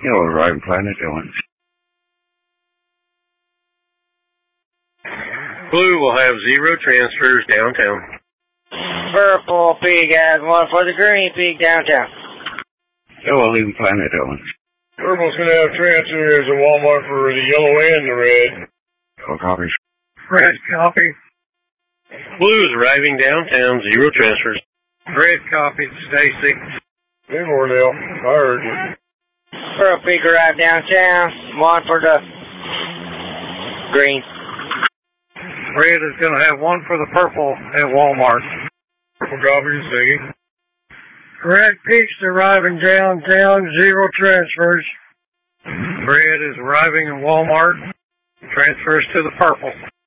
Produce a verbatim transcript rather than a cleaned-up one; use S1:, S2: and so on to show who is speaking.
S1: Yellow arriving Planet Owens.
S2: Blue will have zero transfers downtown.
S3: Purple pig has one for the green pig downtown.
S1: Yellow leaving Planet Owens.
S4: Purple's going to have transfers at Walmart for the yellow and the red.
S1: Yellow copies.
S4: Red copy.
S2: Blue is arriving downtown, zero transfers.
S4: Red copy, Stacy. Hey, Mordell, I heard you.
S3: Purple pig arrived downtown, one for the green.
S4: Red is going to have one for the purple at Walmart. Purple copy, Ziggy. Red peaks arriving downtown, zero transfers. Red is arriving in Walmart, transfers to the purple.